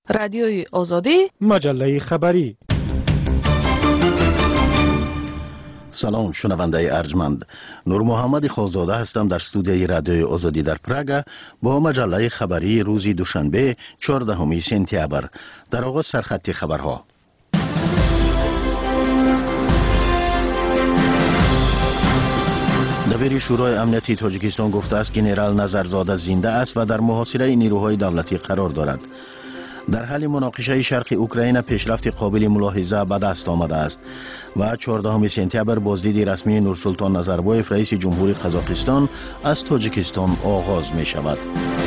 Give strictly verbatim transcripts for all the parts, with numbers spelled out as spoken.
رادیوی آزادی، مجله خبری. سلام شنونده ارجمند، نور محمد خالزاده هستم در استودیوی رادیوی آزادی در پراگ با مجله خبری روز دوشنبه چهاردهم سپتامبر. در آغاز سرخط خبرها. دبیر شورای امنیتی تاجیکستان گفته است که ژنرال نظرزاده زنده است و در محاصره نیروهای دولتی قرار دارد. در حال مناقشه شرق اوکراین پیشرفت قابل ملاحظه به دست آمده است و چهاردهم سپتامبر بازدید رسمی نورسلطان نظربایف رئیس جمهوری قزاقستان از تاجیکستان آغاز می شود.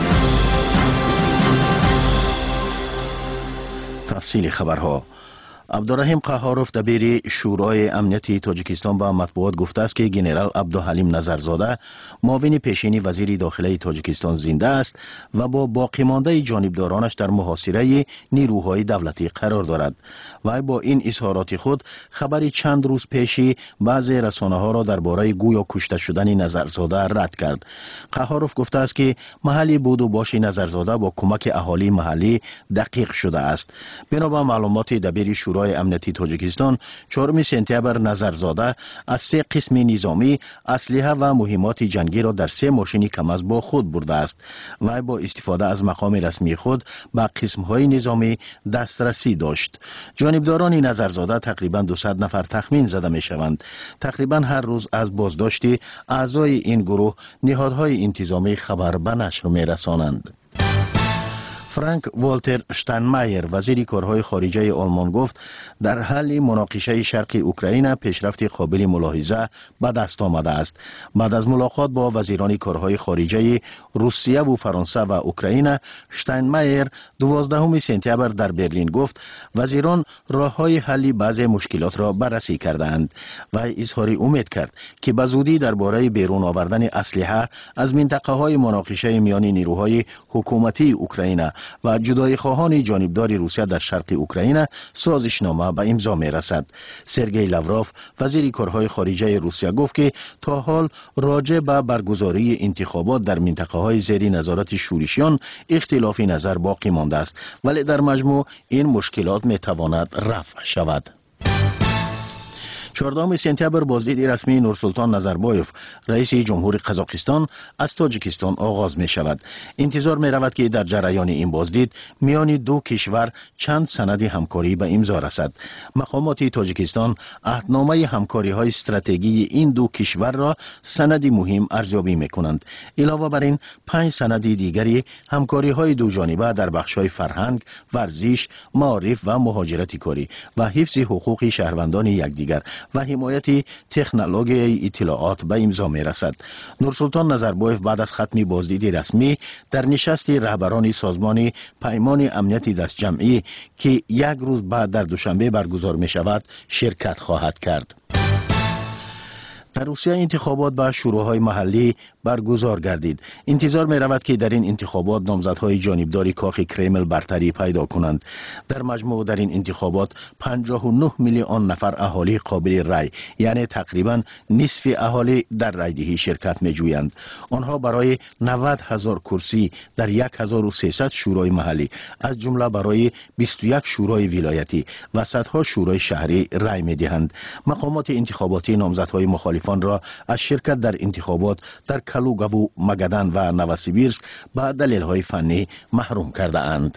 تفصیل خبرها. عبدالرحیم قهاروف دبیر شورای امنیتی تاجیکستان به مطبوعات گفته است که ژنرال عبدالحلیم نظرزاده معاون پیشین وزیر داخلی تاجیکستان زنده است و با باقی مانده جانبدارانش در محاصره نیروهای دولتی قرار دارد. و با این اظهارات خود خبری چند روز پیشی بعضی رسانه‌ها را درباره گویا کشته شدن نظرزاده رد کرد. قهاروف گفته است که محل بود و باش نظرزاده با کمک اهالی محلی دقیق شده است. بنابر معلومات دبیر شورای امنیتی تاجیکستان، چهارم سپتامبر نظرزاده از سه قسم نظامی اسلحه و مهمات جنگی را در سه ماشین کم از با خود برده است و با استفاده از مقام رسمی خود به قسم‌های نظامی دسترسی داشت. جانبداران نظرزاده تقریبا دویست نفر تخمین زده می‌شوند. تقریبا هر روز از بازداشت اعضای این گروه نهادهای انتظامی خبر به نشر می‌رسانند. فرانک والتر شتاینمایر وزیر کارهای خارجه آلمان گفت در حال مناقشه شرق اوکراین پیشرفت قابل ملاحظه به دست آمده است. بعد از ملاقات با وزیران کارهای خارجه روسیه و فرانسه و اوکراین، شتاینمایر دوازدهم سپتامبر در برلین گفت وزیران راههای حل بعضی مشکلات را بررسی کردند و اظهار امید کرد که به زودی درباره بیرون آوردن اسلحه از منطقه های مناقشه میان نیروهای حکومتی اوکراین و جدای خواهان جانبدار روسیه در شرق اوکراین سازشنامه به امضا می رسد. سرگئی لاوروف وزیر کارهای خارجه روسیه گفت که تا حال راجع به برگزاری انتخابات در منطقه های زیر نظارت شورشیان اختلاف نظر باقی مانده است، ولی در مجموع این مشکلات می تواند رفع شود. چهاردهم سپتامبر بازدید رسمی نورسلطان نظربایف رئیس جمهوری قزاقستان از تاجیکستان آغاز می شود. انتظار می رود که در جریان این بازدید میان دو کشور چند سند همکاری به امضا رسد. مقامات تاجیکستان عهدنامه همکاری های استراتژی این دو کشور را سندی مهم ارزیابی می کنند. علاوه بر این پنج سند دیگری همکاری های دو جانبه در بخش های فرهنگ، ورزش، معارف و مهاجرت کاری و حفظ حقوق شهروندان یکدیگر و حمایت تکنولوژی اطلاعات به امضا می رسد. نورسلطان نظربایف بعد از ختم بازدید رسمی در نشست رهبران سازمان پیمان امنیت دست جمعی که یک روز بعد در دوشنبه برگزار می شود شرکت خواهد کرد. در روسیه انتخابات به شوراهای محلی برگزار گردید. انتظار می رود که در این انتخابات نامزدهای جانبدار کاخ کرمل برتری پیدا کنند. در مجموع در این انتخابات پنجاه و نه میلیون نفر اهالی قابل رای، یعنی تقریبا نصف اهالی در رایدهی شرکت می جویند. آنها برای نود هزار کرسی در یک هزار و سیصد شورای محلی از جمله برای بیست و یک شورای ولایتی و صدها شورای شهری رای می دهند. مقامات انتخاباتی نامزدهای مخالف را از شرکت در انتخابات در کلوگا و مگدن و نوسیبیرسک به دلیل‌های فنی محروم کرده اند.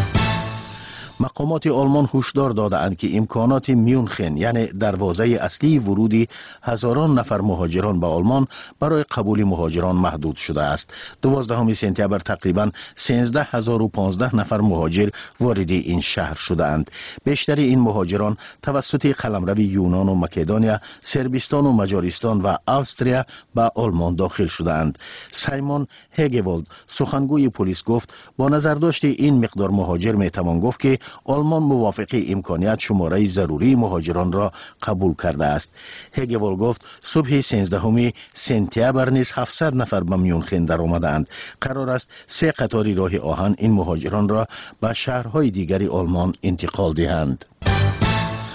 مقامات آلمان هشدار دادند که امکانات میونخن، یعنی دروازه اصلی ورودی هزاران نفر مهاجران به آلمان برای قبول مهاجران محدود شده است. دوازدهم سپتامبر تقریبا سیزده هزار و پانزده نفر مهاجر وارد این شهر شدند. بیشتر این مهاجران توسط قلمرو یونان و مکدونیا، صربستان و مجارستان و استریا به آلمان داخل شدند. سایمون هگوالد سخنگوی پلیس گفت با نظرداشت این مقدار مهاجر میتوان گفت که آلمان موافق امکانیت شماره ضروری مهاجران را قبول کرده است. هگوال گفت صبح سیزدهم سپتامبر نیز هفتصد نفر به میونخن در آمدند. قرار است سه قطار راه آهن این مهاجران را به شهرهای دیگری آلمان انتقال دهند.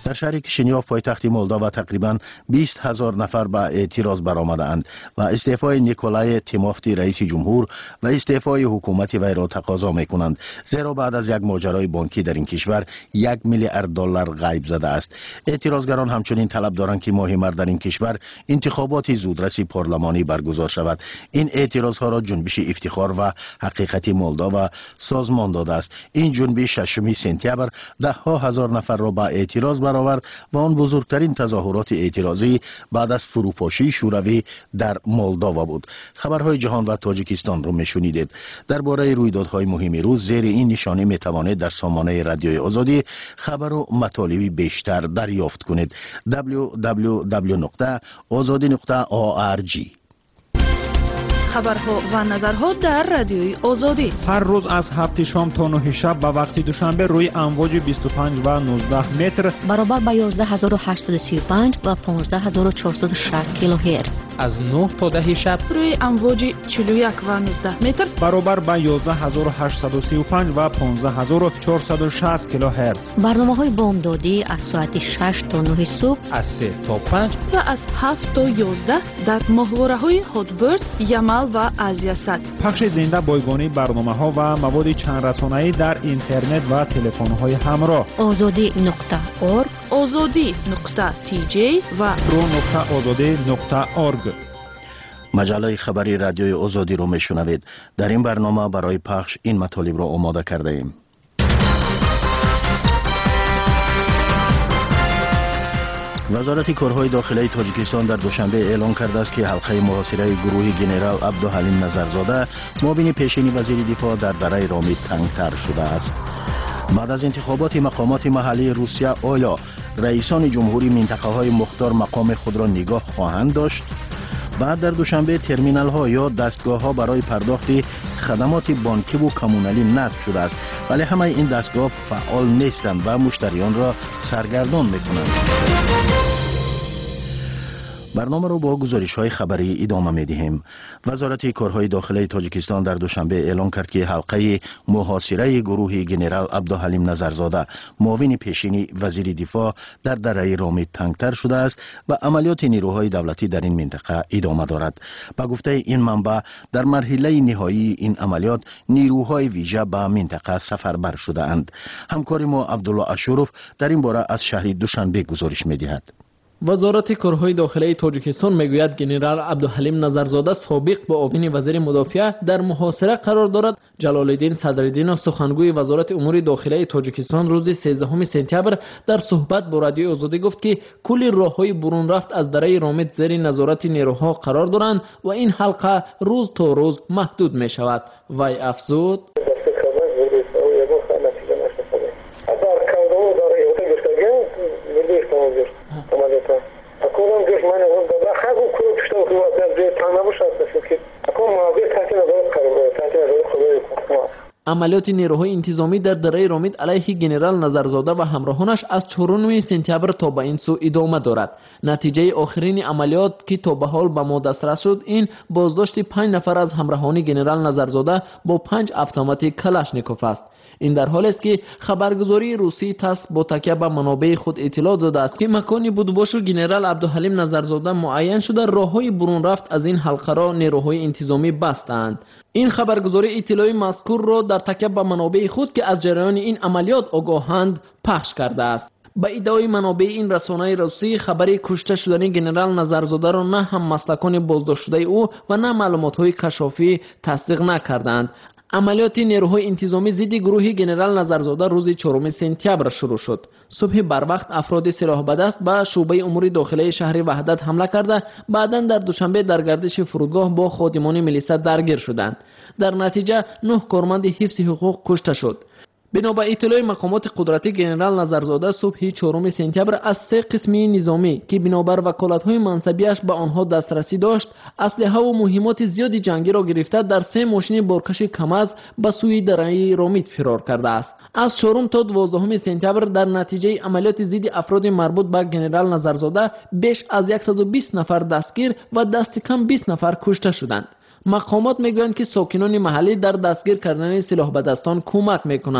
در شهر کشینیاف پایتخت مولداوا تقریبا بیست هزار نفر به اعتراض برآمدند و استعفای نیکولای تیموفتی رئیس جمهور و استعفای حکومت وی را تقاضا میکنند، زیرا بعد از یک ماجرای بانکی در این کشور یک میلیارد دلار غیب زده است. اعتراضگران همچنین طلب دارند که ماه مارس در این کشور انتخابات زودرس پارلمانی برگزار شود. این اعتراض ها را جنبش افتخار و حقیقت مولداوا سازمان داده است. این جنبش ششم سپتامبر ده ها هزار نفر را به اعتراض برآورد و آن بزرگترین تظاهرات اعتراضی بعد از فروپاشی شوروی در مولداوا بود. خبرهای جهان و تاجیکستان را میشنیدید. درباره رویدادهای مهم روز زیر این نشانه می توانید در سامانه رادیوی آزادی خبر و مطالبی بیشتر دریافت کنید. دبلیو دبلیو دبلیو نقطه آزادی نقطه آ ار جی. خبرها و نظرها در رادیوی آزادی هر روز از هفت شام تا نه شب به وقت دوشنبه روی امواج بیست و پنج و نوزده متر برابر با یازده هزار و هشتصد و سی و پنج و پانزده هزار و چهارصد و شصت کیلوهرتز، از نه تا ده شب روی امواج چهل و یک و نوزده متر برابر با یازده هزار و هشتصد و سی و پنج و پانزده هزار و چهارصد و شصت کیلوهرتز. برنامه‌های بامدادی از ساعت شش تا نه صبح، از سه تا پنج و از هفت تا یازده در ماهواره‌های هاتبرد، یمل و آزیاسات. پخش زنده بایگانی برنامه‌ها و مواد چند رسانه‌ای در اینترنت و تلفن‌های همراه. آزادی نقطه اورگ، آزادی نقطه تی جی و رو نقطه آزادی نقطه اورگ. مجله خبری رادیوی آزادی رو میشنوید. در این برنامه برای پخش این مطالب را آماده کرده ایم. وزارت کارهای داخلی تاجیکستان در دوشنبه اعلام کرده است که حلقه محاصره گروه جنرال عبدالحلیم نظرزاده معاون پیشین وزیر دفاع در دره رامید تنگتر شده است. بعد از انتخابات مقامات محلی روسیه آیا رئیسان جمهوری منطقه های مختار مقام خود را نگاه خواهند داشت؟ بعد در دوشنبه ترمینال ها یا دستگاه ها برای پرداخت خدمات بانکی و کمونالی نصب شده است، ولی همه این دستگاه فعال نیستند و مشتریان را سرگردان میکنند. برنامه رو با گزارش های خبری ادامه می دهیم. وزارت کارهای داخلی تاجیکستان در دوشنبه اعلام کرد که حلقه محاصره گروه جنرال عبدالحلیم نظرزاده معاون پیشین وزیر دفاع در دره رامید تنگتر شده است و عملیات نیروهای دولتی در این منطقه ادامه دارد. با گفته این منبع در مرحله نهایی این عملیات نیروهای ویژه به منطقه سفربر شده اند. همکار ما عبدالله اشرف در این باره از شهر دوشنبه گزارش می دهد. وزارت کارهای داخلی تاجیکستان میگوید جنرال عبدالحلیم نظرزاده سابق با معاون وزیر مدافع در محاصره قرار دارد. جلال الدین صدرالدین سخنگوی وزارت امور داخلی تاجیکستان روز سیزدهم سپتامبر در صحبت با رادیوی آزادی گفت که کل راههای برون رفت از دره رامید زیر نظارت نیروها قرار دارند و این حلقه روز تا روز محدود می شود. وی افزود عملیات نیروهای انتظامی در دره رامید علیه جنرال نظرزاده و همراهانش از چهارم سپتامبر تا به این سو ادامه دارد. نتیجه آخرین عملیات که تا به حال به ما دسترس شد این بازداشت پنج نفر از همراهان جنرال نظرزاده با پنج اتومات کلاشنیکوف است. این در حالی است که خبرگزاری روسی تاس با تکیه به منابع خود اطلاع داده است که مکانی بودباش جنرال عبدالحلیم نظرزاده معین شده راههای برون رفت از این حلقه را نیروهای انتظامی بستند. این خبرگزاری اطلاعی مذکور را در تکیه به منابع خود که از جریان این عملیات آگاهند پخش کرده است. به ادعای منابع این رسانه روسی خبری کشته شدن جنرال نظرزاده را نه هم مسلکان بازداشت شده او و نه معلومات‌های کشافی تصدیق نکردند. عملیات نیروهای انتظامی ضد گروه جنرال نظرزاده روز چهارم سپتامبر شروع شد. صبح بر وقت افراد سلاح به دست به شعبه امور داخلی شهر وحدت حمله کرده بعداً در دوشنبه در گردش فرودگاه با خادمان ملیسا درگیر شدند. در نتیجه نه کارمند حفظ حقوق کشته شد. بنا به اطلاع مقامات قدرتی جنرال نظرزاده صبح چهارم سپتامبر از سه قسمی نظامی که بنابر وکالت‌های منصبیش به آنها دسترسی داشت اسلحه و مهمات زیاد جنگی را گرفته در سه ماشین بارکش کماز به سوی دره رامید فرار کرده است. از چهارم تا دوازدهم سپتامبر در نتیجه عملیات ضد افراد مربوط به جنرال نظرزاده بیش از صد و بیست نفر دستگیر و دست کم بیست نفر کشته شدند. مقامات میگویند که ساکنان محلی در دستگیر کردن سلاح به دستان کمک میکنند.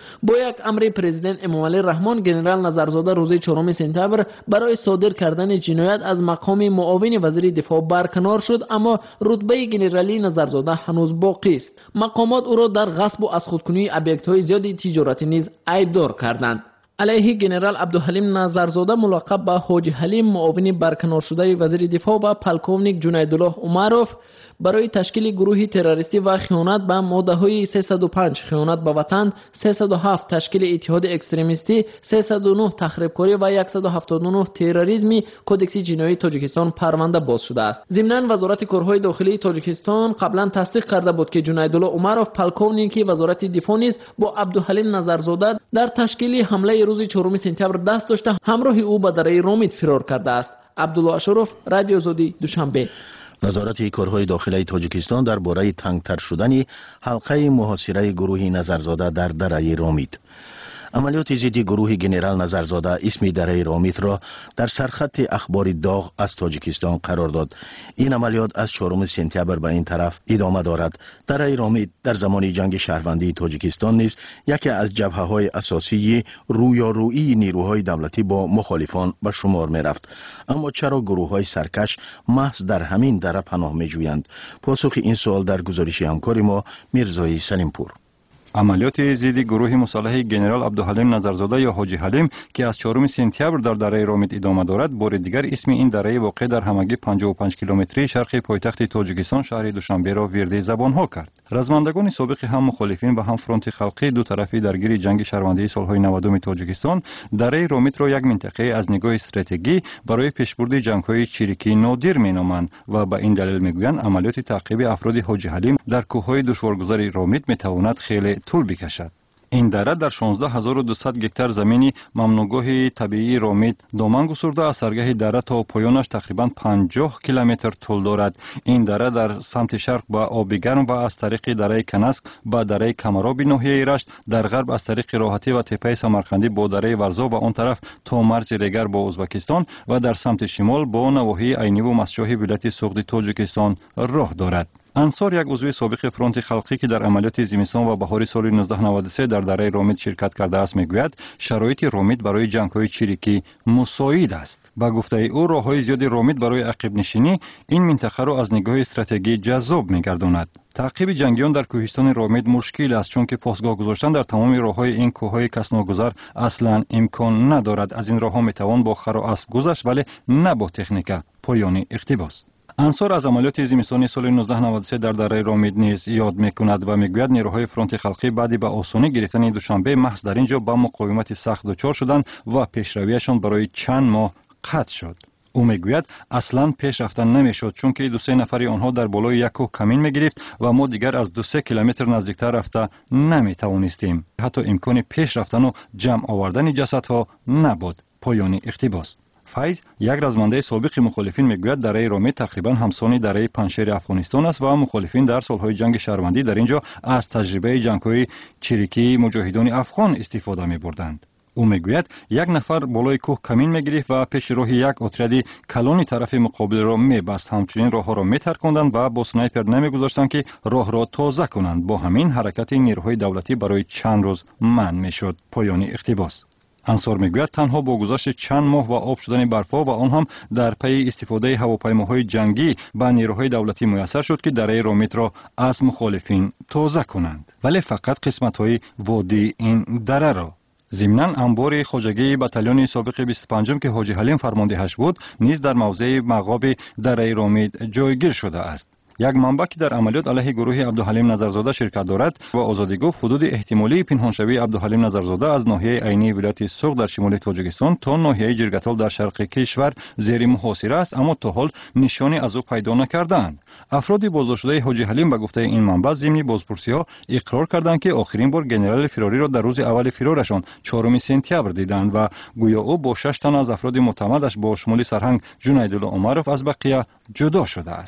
با یک امر پرزیدنت امامعلی رحمان، گنرال نظرزاده روز چهارم سپتامبر برای صادر کردن جنایت از مقام معاون وزیر دفاع برکنار شد، اما رتبه گنرالی نظرزاده هنوز باقی است. مقامات او را در غصب و از خودکنی ابیکت‌های زیادی تجارتی نیز عیبدار کردند. علیه گنرال عبدالحلیم نظرزاده ملقب به حاجی حلیم، معاون برکنار شده وزیر دفاع، و پلکونیک جنیدالله عمروف برای تشکیل گروهی تروریستی و خیانت به ماده‌های سیصد و پنج خیانت به وطن، سیصد و هفت تشکیل اتحاد اکستریمیستی، سیصد و نه تخریبکاری و صد و هفتاد و نه تروریسمی کدکس جنایی تاجیکستان پرونده باز شده است. ضمناً وزارت کارهای داخلی تاجیکستان قبلا تصدیق کرده بود که جنیدالله عمروف، پلکونیک وزارت دفاع نیز با عبدالحلیم نظرزاده در تشکیل حمله روز چهارم سپتامبر دست داشته همراه او به دره رومید فرار کرده است. عبدالله اشرف، رادیو آزادی، دوشنبه. وزارت کارهای داخلی تاجیکستان درباره تنگتر شدن حلقه محاصره گروه نظرزاده در دره رامید. عملیات ضد گروه گنرال نظرزاده اسم دره رامید را در سرخط اخبار داغ از تاجیکستان قرار داد. این عملیات از چهارم سپتامبر به این طرف ادامه دارد. دره رامید در زمان جنگ شهروندی تاجیکستان نیز یکی از جبهه‌های اساسی رویارویی نیروهای دولتی با مخالفان به شمار می رفت. اما چرا گروه‌های سرکش محض در همین دره پناه می جویند؟ پاسخ این سوال در گزارش همکار ما میرزای سلیمپور. عملیات ضد گروه مسلح گنرال عبدالحلیم نظرزاده یا حاجی حلیم که از چهارم سپتامبر در دره رامید ادامه دارد، بار دیگر اسم این دره واقع در همگی پنجاه و پنج کیلومتری شرقی پایتخت تاجیکستان شهر دوشنبه را ورده زبانها کرد. رزمندگان سابق هم مخالفین و هم فرانت خلقی دو طرفی درگیر جنگ شهروندی سالهای نودم تاجیکستان دره رامید را یک منطقه از نگاه استراتژی برای پیشبرد جنگ‌های چریکی نادر می‌نامند و به این دلیل می‌گویند عملیات تعقیب افراد حاجی حلیم در کوه‌های دشوارگذار رامید می‌تواند خیلی طول بکشد. این دره در شانزده هزار و دویست گکتار زمینی ممنوعگاه طبیعی رامید دامن گسترده از سرگاه دره تا پایانش تقریباً پنجاه کیلومتر طول دارد. این دره در سمت شرق با آب گرم و از طریق دره کنسک با دره کمرابی ناحیه رشت، در غرب از طریق راحتی و تپه سمرقندی با دره ورزا و آن طرف تا مرز ریگر با ازبکستان و در سمت شمال با نواحی عینی و مسجح ولایت سوغد تاجیکستان راه دارد. انصار، یک عضو سابق فرانت خلقی که در عملیات زمستان و بهار سال نوزده نود و سه در دره رامید شرکت کرده است میگوید شرایط رامید برای جنگ‌های چریکی مساعد است. با گفته او راه‌های زیاد رامید برای عقب نشینی این منطقه را از نگاه استراتژی جذاب می‌گرداند. تعقیب جنگیان در کوهستان رامید مشکل است چون که پاسگاه گذاشتن در تمام راه‌های این کوه‌های کس‌ناگذار اصلاً امکان ندارد. از این راه‌ها میتوان با خر و اسب گذشت ولی نه با تکنیک. پایان اقتباس. انصار از عملیات زمستانی سال نوزده نود و سه در دره رامید نیز یاد میکند و میگوید نیروهای فرانت خلقی بعدی به آسانی گرفتن دوشنبه محض در اینجا با مقاومت سخت دچار شدند و پیشرویشان برای چند ماه قطع شد. او میگوید اصلا پیش رفتن نمیشد چون که دو سه نفری آنها در بالای یک کوه کمین میگرفت و ما دیگر از دو سه کیلومتر نزدیکتر رفته نمیتوانستیم. حتی امکان پیش رفتن و جمع آوردن جسدها نبود. پایان اقتباس. فیض، یک رزمنده سابق مخالفین میگوید دره رامید تقریبا همسانی دره پنشیر افغانستان است و مخالفین در سالهای جنگ شهروندی در اینجا از تجربه جنگ‌های چریکی مجاهدان افغان استفاده می‌بردند. او میگوید یک نفر بالای کوه کمین میگرفت و پیش راه یک اتریادی کلانی طرف مقابل را میبست. همچنین راه ها را میترکاندند و با سنایپر نمیگذاشتند که راه را تازه کنند. با همین حرکت نیروهای دولتی برای چند روز منع میشد. پایان اقتباس. انصار میگوید تنها با گذشت چند ماه و آب شدن برفها و آن هم در پی استفاده هواپیماهای جنگی به نیروهای دولتی میسر شد که دره رامید را از مخالفین تازه کنند، ولی فقط قسمت‌های وادی این دره را. ضمناً انبار خواجگی بتالون سابق بیست و پنجم که حاجی حلیم فرماندهش بود نیز در موضع مغاب دره رامید جایگیر شده است. یک منبع که در عملیات علیه گروه عبدالحلیم نظرزاده شرکت دارد و آزادی گفت حدود احتمالی پنهانشوی عبدالحلیم نظرزاده از ناحیه عینی ولایت سوغد در شمال تاجیکستان تا ناحیه جرگتال در شرق کشور زیر محاصره است، اما تا حال نشانی از او پیدا نکردند. افراد بازداشته حاجی حلیم به گفته این منبع ضمن بازپرسی‌ها اقرار کردند که آخرین بار گنرال فراری را در روز اول فرارشان چهارم سپتامبر دیدند و گویا او با شش تن از افراد معتمدش با شمول سرهنگ جنیدالله عمروف از بقیه جدا شده است.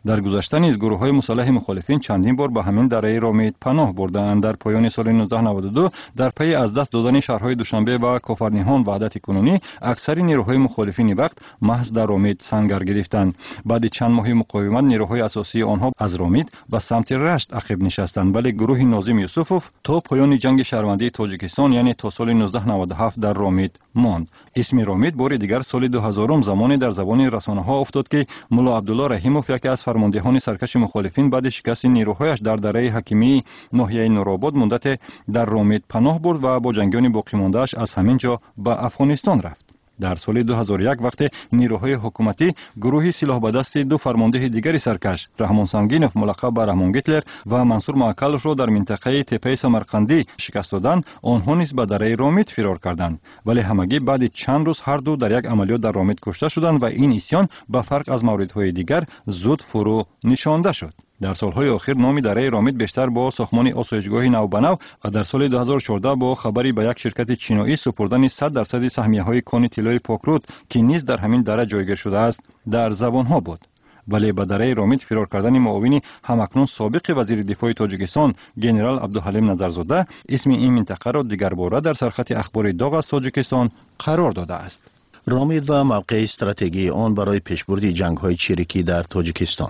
در گذشته نیز گروه‌های مسلح مخالفین چندین بار به همین دره رامید پناه بردند. در پایان سال نوزده نود و دو در پی از دست دادن شهرهای دوشنبه و کافرنیهان وحدت کنونی اکثر نیروهای مخالفین وقت محض در رامید سنگر گرفتند. بعد چند ماه مقاومت نیروهای اساسی آنها از رامید به سمت رشت عقب نشستند، ولی گروه ناظم یوسفوف تا پایان جنگ شهروندی تاجیکستان یعنی تا سال نوزده نود و هفت در رامید ماند. اسم رامید بار دیگر سال دو هزار زمانی در زبان رسانه‌ها افتاد که ملا عبدالله رحیموف یکی از فرماندهان سرکش مخالفین بعد شکست نیروهایش در دره حکیمی ناحیه نورآباد مدت در رامید پناه برد و با جنگیان باقی مانده‌اش از همین جا به افغانستان رفت. در سال دو هزار و یک وقتی نیروهای حکومتی گروهی سلاح به دست دو فرمانده دیگری سرکش رحمان سنگینوف ملقب به رحمان گیتلر و منصور معکلوف را در منطقه تپه سمرقندی شکست دادند، آنها نیز به دره رامید فرار کردند، ولی همگی بعد چند روز هر دو در یک عملیات در رامید کشته شدند و این اسیان به فرق از موردهای دیگر زود فرو نشانده شد. در سالهای اخیر نام دره رامید بیشتر با ساختمان آسایشگاه نوبنو و در سال دو هزار و چهارده با خبری به یک شرکت چینایی سپردن صد درصد سهمیه‌های کان طلای پاکرود که نیز در همین دره جایگیر شده است در زبانها بود. ولی به دره رامید فرار کردن معاون همکنون سابق وزیر دفاع تاجیکستان ژنرال عبدالحلیم نظرزاده اسم این منطقه را دیگر باره در سرخط اخبار داغ از تاجیکستان قرار داده است. رامید و موقع استراتژی آن برای پیشبرد جنگ‌های چریکی در تاجیکستان.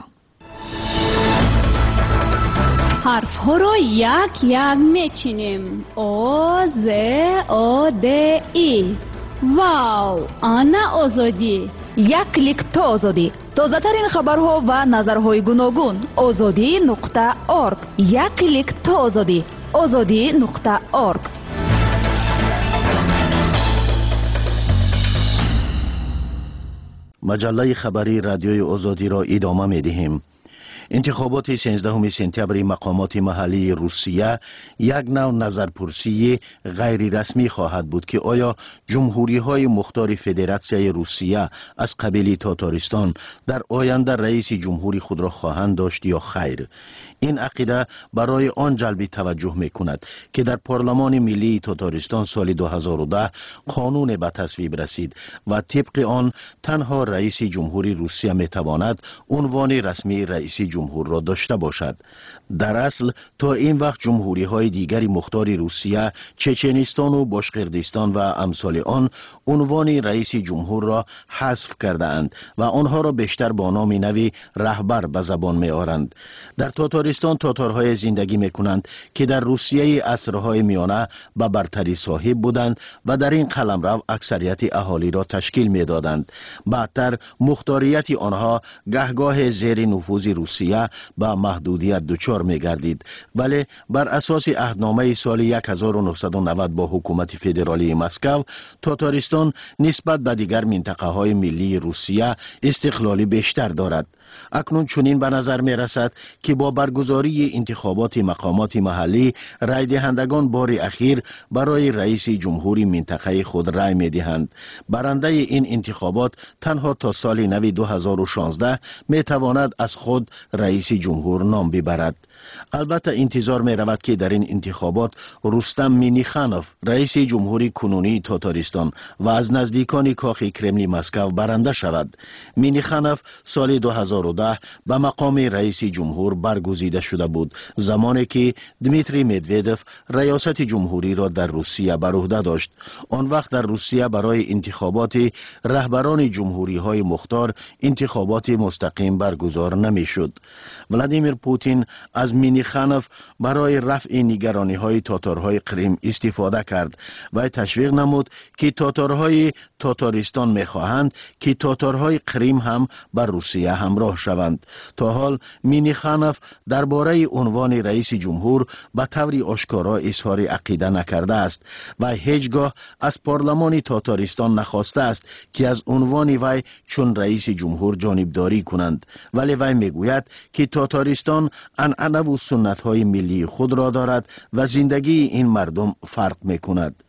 حرف ها را یک یک میچینیم. او ز او د ای. واو، آنا آزادی. یک کلیک تا آزادی. تازه ترین خبرها و نظرهای گوناگون. آزادی نقطه اورگ. یک کلیک تا آزادی. آزادی نقطه اورگ. مجله خبری رادیوی آزادی را ادامه می‌دهیم. انتخابات سیزدهم سپتامبر مقامات محلی روسیه یک نوع نظرپرسی غیر رسمی خواهد بود که آیا جمهوری های مختار فدراسیون روسیه از قبیل تاتارستان در آینده رئیس جمهوری خود را خواهند داشت یا خیر. این عقیده برای آن جلب توجه می کند که در پارلمان ملی تاتارستان سال دو هزار و ده قانون به تصویب رسید و طبق آن تنها رئیس جمهوری روسیه می تواند عنوان رسمی رئیس جمهور را داشته باشد. در اصل تا این وقت جمهوری های دیگری مختار روسیه، چچنستان و باشقردستان و امثال آن عنوان رئیس جمهور را حذف کرده اند و آنها را بیشتر با نام نوی رهبر به زبان می آورند. در تاتارستان تاتارهای زندگی می کنند که در روسیه عصرهای میانه به برتری صاحب بودند و در این قلمرو اکثریت اهالی را تشکیل می دادند. بعدتر مختاریت آنها گهگاه زیر نفوذ روسیه به محدودیت دچار می گردید، ولی بر اساس عهدنامه سال هزار و نهصد و نود با حکومت فدرالی مسکو، تاتارستان نسبت به دیگر منطقه های ملی روسیه استقلالی بیشتر دارد. اکنون چنین به نظر می رسد که با برگزاری انتخابات مقامات محلی رای دهندگان بار اخیر برای رئیس جمهوری منطقه خود رای می دهند. برنده این انتخابات تنها تا سال نو دو هزار و شانزده می تواند از خود رئیس جمهور نام ببرد. البته انتظار می رود که در این انتخابات رستم مینیخانوف رئیس جمهوری کنونی تاتارستان و از نزدیکان کاخ کرملی مسکو برنده شود. مینیخانوف سال دو هزار و ده به مقام رئیس جمهور برگزیده شده بود، زمانی که دمیتری مدودوف ریاست جمهوری را در روسیه بر عهده داشت. آن وقت در روسیه برای انتخابات رهبران جمهوری های مختار انتخابات مستقیم برگزار نمی شد. ولادیمیر پوتین از مینیخانوف برای رفع نگرانی های تاتارهای کریم استفاده کرد و تشویق نمود که تاتارهای تاتارستان می خواهند که تاتارهای کریم هم بر روسیه همراه شوند. تا حال مینیخانوف درباره عنوان رئیس جمهور به طور آشکارا اظهار عقیده نکرده است و هیچگاه از پارلمان تاتارستان نخواسته است که از عنوان وی چون رئیس جمهور جانبداری کنند، ولی وی میگوید که تاتارستان عنعنه و سنت های ملی خود را دارد و زندگی این مردم فرق می کند.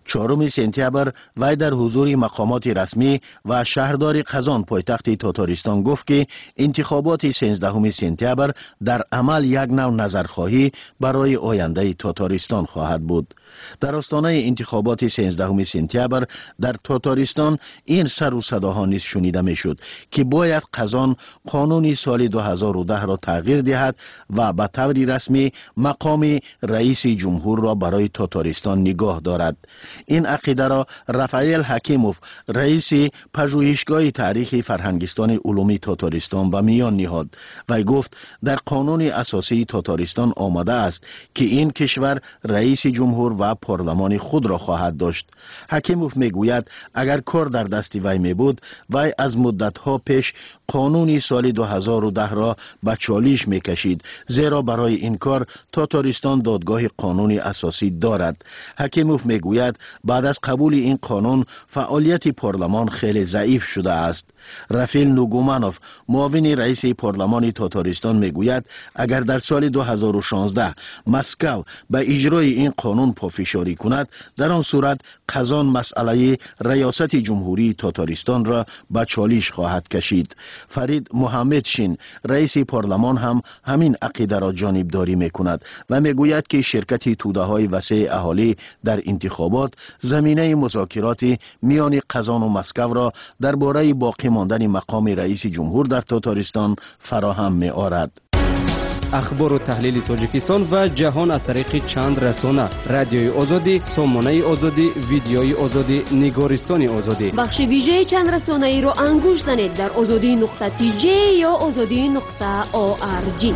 چهارم سپتامبر وی در حضور مقامات رسمی و شهردار قزان پایتخت تاتارستان گفت که انتخابات سیزدهم سپتامبر در عمل یک نوع نظرخواهی برای آینده تاتارستان خواهد بود. در آستانه انتخابات سیزدهم سپتامبر در تاتارستان این سر و صداها نیز شنیده میشد که باید قزان قانون سال دو هزار و ده را تغییر دهد و به طور رسمی مقام رئیس جمهور را برای تاتارستان نگاه دارد. این عقیده را رفایل حکیموف رئیس پژوهشگاه تاریخ فرهنگستان علومی تاتارستان به میان نهاد و گفت در قانون اساسی تاتارستان آمده است که این کشور رئیس جمهور و پارلمان خود را خواهد داشت. حکیموف میگوید اگر کار در دست وی می بود وی از مدت ها پیش قانون سال دو هزار و ده را به چالش میکشید، زیرا برای این کار تاتارستان دادگاه قانونی اساسی دارد. حکیموف میگوید بعد از قبول این قانون فعالیت پارلمان خیلی ضعیف شده است. رافیل نوگومانوف معاون رئیس پارلمان تاتارستان میگوید اگر در سال دو هزار و شانزده مسکو به اجرای این قانون پافشاری کند، در آن صورت قزان مسئله ریاست جمهوری تاتارستان را به چالش خواهد کشید. فرید محمد شین رئیس پارلمان هم همین عقیده را جانبداری میکند و میگوید که شرکت توده های وسیع اهالی در انتخابات زمینه مذاکرات میان قزان و مسکو را درباره باقی ماندن مقام رئیس جمهور در تاتارستان فراهم می آورد. اخبار و تحلیل تاجیکستان و جهان از طریق چند رسانه: رادیوی آزادی، سامانه آزادی، ویدیوی آزادی، نگارستان آزادی. بخش ویژه چند رسانه ای را انگوش زنید در آزادی نقطه تی جی یا آزادی نقطه او آر جی.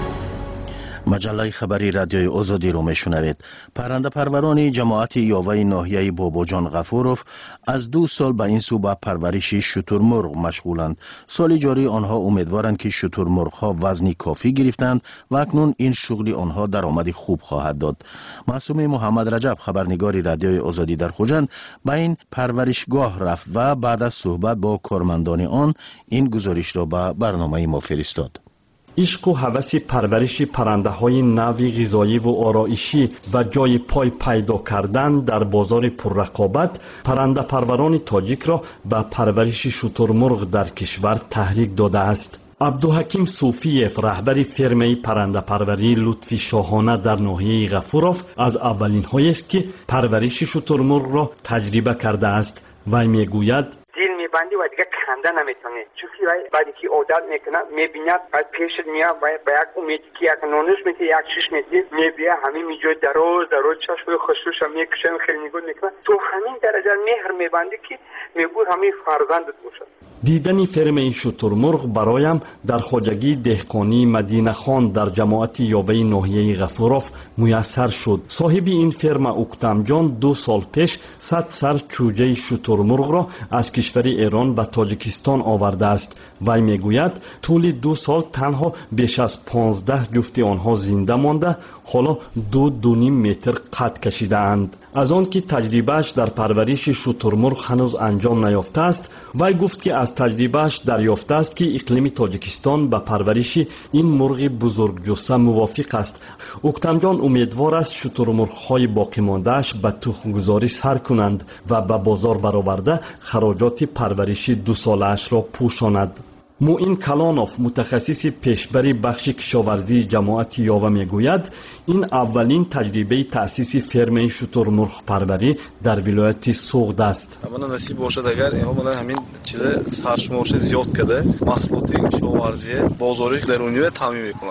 مجله خبری رادیوی آزادی رو میشنوید. پرنده پروران جماعت یاوه ناحیه باباجان غفوروف از دو سال به این سو به پرورش شترمرغ مشغولند. سال جاری آنها امیدوارند که شترمرغ ها وزنی کافی گرفتند و اکنون این شغل آنها درآمد خوب خواهد داد. معصوم محمد رجب خبرنگار رادیوی آزادی در خوجند به این پرورشگاه رفت و بعد از صحبت با کارمندان آن این گزارش را به برنامه ما فرستاد. عشق و هوس پرورش پرنده های نوی غذایی و آرایشی و جای پای پیدا کردن در بازار پررقابت پرنده پروران تاجیک را به پرورش شترمرغ در کشور تحریک داده است. عبدالحکیم صوفیف رهبر فرمه پرنده پروری لطفی شاهانه در ناحیه غفوروف از اولین هایی است که پرورش شترمرغ را تجربه کرده است. وی میگوید بندی و دیگه کنده نمیتونه، چون بعدی که عادت میکنه میبیند بعد پیشت میاد و با یک امیدی که یک نونش میتی یک شش میتی میبیه همین میجای دراز دراز چشم خشوش هم میکشه خیلی نگاه میکنه تو همین درجه مهر میبندی که میگوید همین فرزندت باشه. دیدن فرم شترمرغ برایم در خواجگی دهقانی مدینه خان در جماعت یاوه ناحیه غفوروف میسر شد. صاحب این فرم اکتم جان دو سال پیش صد سر چوجه شترمرغ را از کشور ایران به تاجیکستان آورده است. وی میگوید طول دو سال تنها بیش از پانزده جفت آنها زنده مانده، حالا دو دو نیم متر قد کشیده اند. از آن که تجربهش در پرورش شترمرغ هنوز انجام نیافته است، وی گفت که از تجربهش دریافته است که اقلیم تاجیکستان به پرورش این مرغ بزرگ جثه موافق است. اکتم جان امیدوار است شترمرغ های باقی ماندهش به تخم گذاری سر کنند و به بازار برآورده خراجات پرورش دو ساله‌اش را پوشاند. موین کلانوف متخصص پیشبری بخش کشاورزی جماعت یاوه میگوید این اولین تجربه تأسیس فرم شترمرغ پروری در ولایت سوغد است. اما نصیب باشد اگر اینها بالا همین چیز سرشمارش زیاد کرده محصولات کشاورزی بازاری درونی رو تامین میکنه.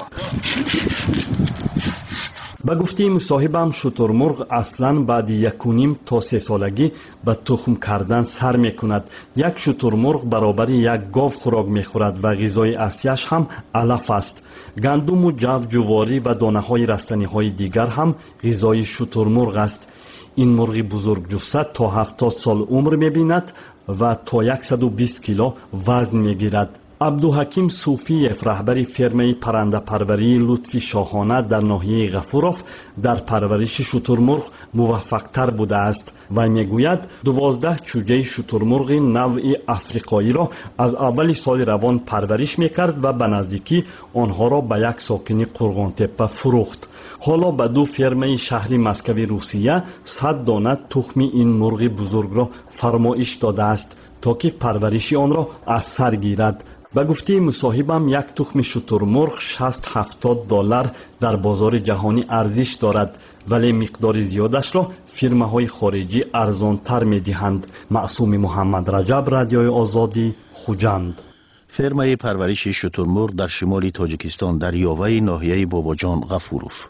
به گفته مصاحبم شترمرغ اصلا بعد یک و نیم تا سه سالگی به تخم کردن سر میکند. یک شترمرغ برابر یک گاو خوراک میخورد و غذای اصلیش هم علف است. گندم و جو، جواری و دانه های رستنی های دیگر هم غذای شترمرغ است. این مرغ بزرگ جثه تا هفتاد سال عمر میبیند و تا صد و بیست کیلو وزن میگیرد. عبدالحکیم صوفیف رهبر فرمه پرنده پروری لطفی شاهانه در ناحیه غفورف در پرورش شترمرغ موفق تر بوده است و میگوید دوازده چوجه شترمرغ نوع افریقایی را از اول سال روان پرورش میکرد و به نزدیکی آنها را به یک ساکن قرغان تپه فروخت. حالا به دو فرمه شهری مسکوی روسیه صد دانه تخم این مرغ بزرگ را فرمایش داده است تا که پرورش آن را از سر گیرد. به گفته مصاحبم یک تخم شترمرغ شصت هفتاد دلار در بازار جهانی ارزش دارد، ولی مقدار زیادش را فرمه های خارجی ارزان تر می دهند. معصوم محمد رجب، رادیوی آزادی، خوجند. فرمه پرورش شترمرغ در شمال تاجیکستان در یاوه ناحیه باباجان غفوروف.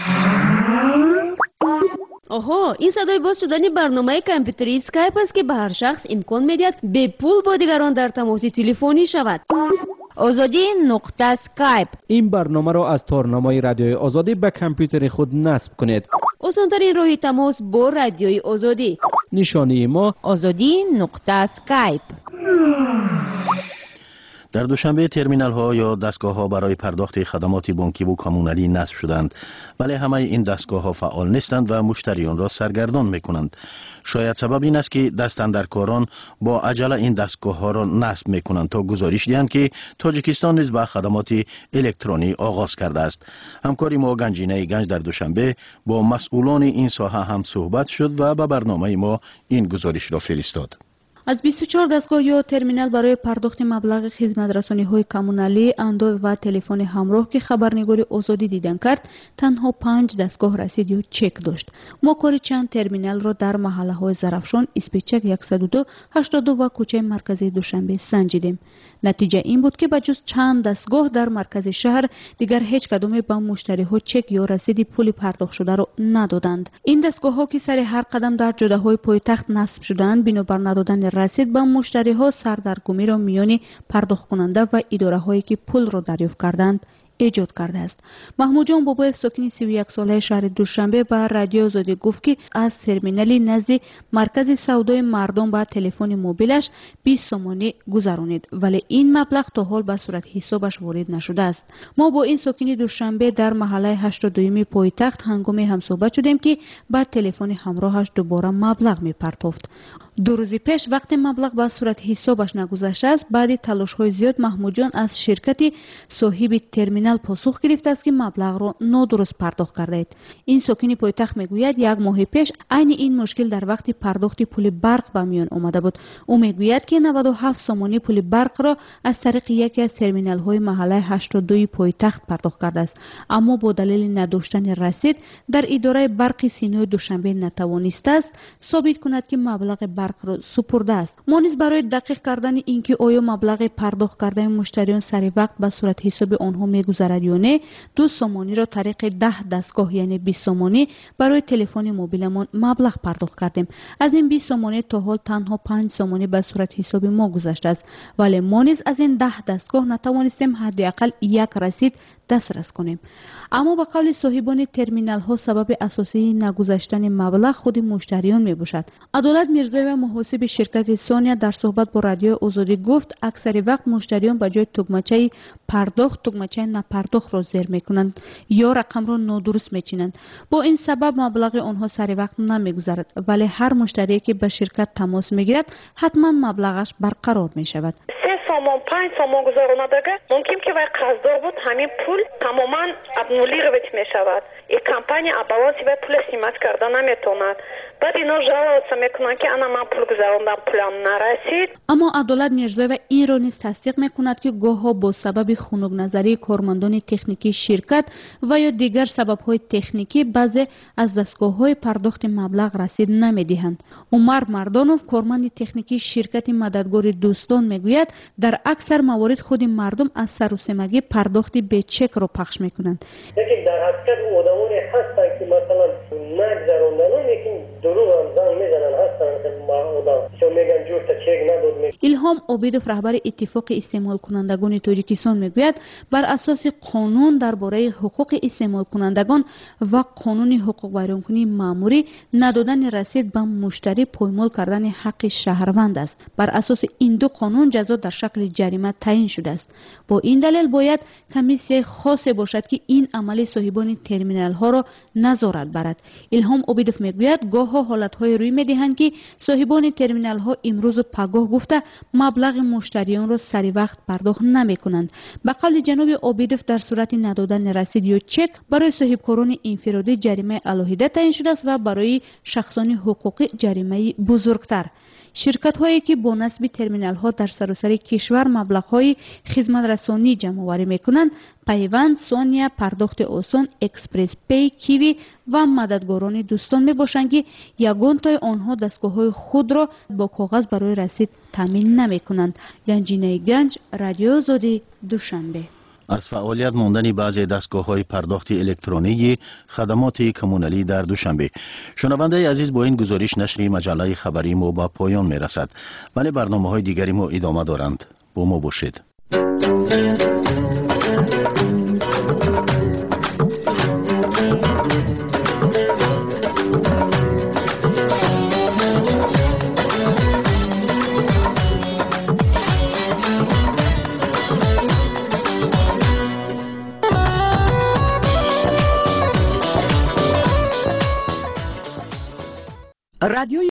آها، این صدای باز شدن برنامه کامپیوتری اسکایپ است که به هر شخص امکان میدهد به پول با دیگران در تماس تلفنی شود. آزادی نقطه اسکایپ. این برنامه را از تارنمای رادیوی آزادی به کامپیوتر خود نصب کنید. آسان‌ترین راه تماس با رادیوی آزادی. نشانی ما آزادی نقطه اسکایپ. در دوشنبه ترمینال ها یا دستگاه ها برای پرداخت خدمات بانکی و کمونالی نصب شدند، ولی همه این دستگاه ها فعال نیستند و مشتریان را سرگردان می کنند. شاید سبب این است که دستاندرکاران با عجله این دستگاه ها را نصب می کنند تا گزارش دهند که تاجیکستان نیز به خدمات الکترونی آغاز کرده است. همکاری ما گنجینه گنج در دوشنبه با مسئولان این ساحه هم صحبت شد و به برنامه ما این گزارش را فرستاد. از بیست و چهار دستگاه یا ترمینال برای پرداخت مبلغ خدمت‌رسانی‌های کمونالی، انداز و تلفن همراه که خبرنگاری آزادی دیدن کرد، تنها پنج دستگاه رسید یا چک داشت. ما کار چند ترمینال را در محله‌های زرافشان، اسپیچک صد و دو، هشتاد و دو و کوچه مرکزی دوشنبه سنجیدیم. نتیجه این بود که با جز چند دستگاه در مرکز شهر دیگر هیچ کدام به مشتری‌ها چک یا رسید پول پرداخت شده را ندادند. این دستگاه‌ها که سر هر قدم در جاده‌های پایتخت نصب شدند، بنابر ندادن رسید به مشتری ها سردرگمی را میان پرداخت کننده و اداره هایی که پول را دریافت کردند ایجاد کرده است. محمود جان بابایف ساکن سی و یک ساله شهر دوشنبه به رادیو آزادی گفت که از ترمینال نزد مرکز سودای مردم با تلفن موبیلش بیست سومانی گذرانید، ولی این مبلغ تا حال به صورت حسابش وارد نشده است. ما با این ساکن دوشنبه در محله هشتاد و دو پایتخت هنگام هم صحبت شدیم که با تلفن همراهش دوباره مبلغ می پرداخت. دو روز پیش وقتی مبلغ به صورت حسابش نگذشته است، بعد تلاش های زیاد محمود جان از شرکت صاحب ترمینال پاسخ گرفته است که مبلغ را نادرست پرداخت کرده اید. این ساکن پایتخت میگوید یک ماه پیش عین این مشکل در وقت پرداخت پول برق به میان آمده بود. او میگوید که نود و هفت سومانی پول برق را از طریق یکی از ترمینال های محله هشتاد و دو پایتخت پرداخت کرده است، اما با دلیل نداشتن رسید در اداره برق سینای دوشنبه نتوانسته است ثابت کند که مبلغ برق را سپرده است. ما نیز برای دقیق کردن اینکه آیا مبلغ پرداخت کرده مشتریان سر وقت به صورت حساب آنها میگذرد یا نه، دو سومانی را طریق ده دستگاه یعنی بیست سومانی برای تلفن موبیلمان مبلغ پرداخت کردیم. از این بیست سومانی تا حال تنها پنج سومانی به صورت حساب ما گذشته است، ولی ما نیز از این ده دستگاه نتوانستیم حداقل یک رسید دسترس کنیم. اما به قول صاحبان ترمینال ها سبب اساسی نگذشتن مبلغ خود مشتریان می باشد. عدالت میرزایی و محاسب شرکت سونیا در صحبت با رادیو آزادی گفت اکثر وقت مشتریان به جای تگمچه پرداخت تگمچه نپرداخت را زیر می کنند یا رقم را نادرست می چینند. با این سبب مبلغ آنها سر وقت نمی گذرد، ولی هر مشتری که به شرکت تماس می گیرد حتما مبلغش برقرار می شود. سامان پنج سامان گذارانده ممکن که وقت قرضدار بود همین پول تماما ابنولی رویت می شود. این کمپانی ابوازی به پول سیمت کرده نمیتوند. بعد اینا جواب میکنن که انا من پول گذاروندم پولم نرسید. اما عدالت میرزایی و این را نیز تصدیق میکند که گاهها با سبب خنک نظری کارمندان تکنیکی شرکت و یا دیگر سببهای تکنیکی بعضی از دستگاه‌های پرداخت مبلغ رسید نمیدهند. عمر مردانوف کارمند تکنیکی شرکت مددگار دوستان میگوید در اکثر موارد خود مردم از سروسمگی پرداخت به چک را پخش میکنند. لیکن در حقیقت آدمانی هستند که مثلا نگذراندن لیکن دروغ هم زنگ میزنن هستند که آدم چون میگن جور تا چک نداد. الهام الهام عبیدوف رهبر اتفاق استعمال کنندگان تاجیکستان میگوید بر اساس قانون درباره حقوق استعمال کنندگان و قانون حقوق بیرونکنی ماموری ندادن رسید به مشتری پایمال کردن حق شهروند است. بر اساس این دو قانون جزا در شکل جریمه تعیین شده است. با این دلیل باید کمیسیه خاصی باشد که این عمل صاحبان ترمینال ها را نظارت برد. الهام عبیدوف میگوید گاه ها حالت های روی میدهند که صاحبان ترمینال ها امروز و پگاه گفته مبلغ مشتریان را سری وقت پرداخت نمی کنند. به قول جناب عبیدوف در صورت ندادن رسید یا چک برای صاحبکاران انفرادی جریمه علیحده تعیین شده است و برای شخصان حقوقی جریمه بزرگتر. شرکت هایی که با نصب ترمینال ها در سراسر کشور مبلغ های خدمت رسانی جمع آوری می کنند پیوند، ثانیه، پرداخت آسان، اکسپرس پی، کیوی و مددگاران دوستان می باشند که یگان تای آنها دستگاه های خود را با کاغذ برای رسید تامین نمی کنند. گنجینه گنج، رادیو آزادی، دوشنبه. از فعالیت ماندن بعضی دستگاه‌های پرداخت الکترونیکی خدمات کمونالی در دوشنبه. شنونده عزیز، با این گزارش نشر مجله خبری ما به پایان می‌رسد، ولی برنامه‌های دیگری ما ادامه دارند. با ما باشید. رادیوی